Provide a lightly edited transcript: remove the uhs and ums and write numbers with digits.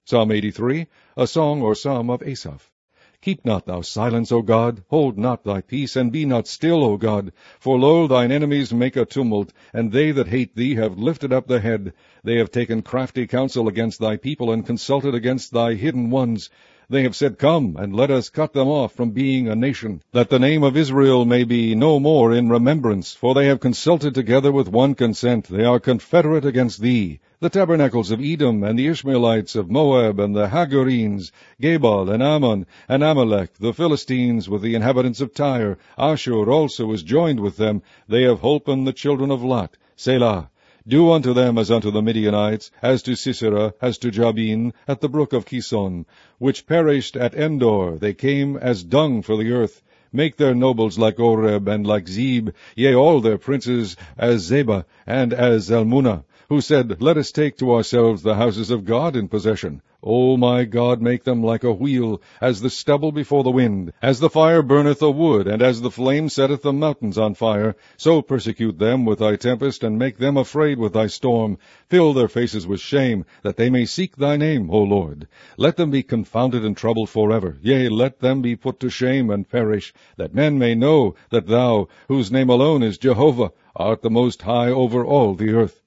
Psalm 83, a song or psalm of Asaph. Keep not thou silence, O God, hold not thy peace, and be not still, O God. For lo, thine enemies make a tumult, and they that hate thee have lifted up the head. They have taken crafty counsel against thy people, and consulted against thy hidden ones. They have said, Come, and let us cut them off from being a nation, that the name of Israel may be no more in remembrance. For they have consulted together with one consent. They are confederate against thee. The tabernacles of Edom, and the Ishmaelites of Moab, and the Hagarenes, Gebal, and Ammon, and Amalek, the Philistines, with the inhabitants of Tyre. Ashur also is joined with them. They have holpen the children of Lot. Selah. Do unto them as unto the Midianites, as to Sisera, as to Jabin, at the brook of Kison, which perished at Endor. They came as dung for the earth. Make their nobles like Oreb, and like Zeb, yea, all their princes as Zebah, and as Zalmunna, who said, Let us take to ourselves the houses of God in possession. O my God, make them like a wheel, as the stubble before the wind. As the fire burneth the wood, and as the flame setteth the mountains on fire, so persecute them with thy tempest, and make them afraid with thy storm. Fill their faces with shame, that they may seek thy name, O Lord. Let them be confounded and troubled forever. Yea, let them be put to shame and perish, that men may know that thou, whose name alone is Jehovah, art the most high over all the earth.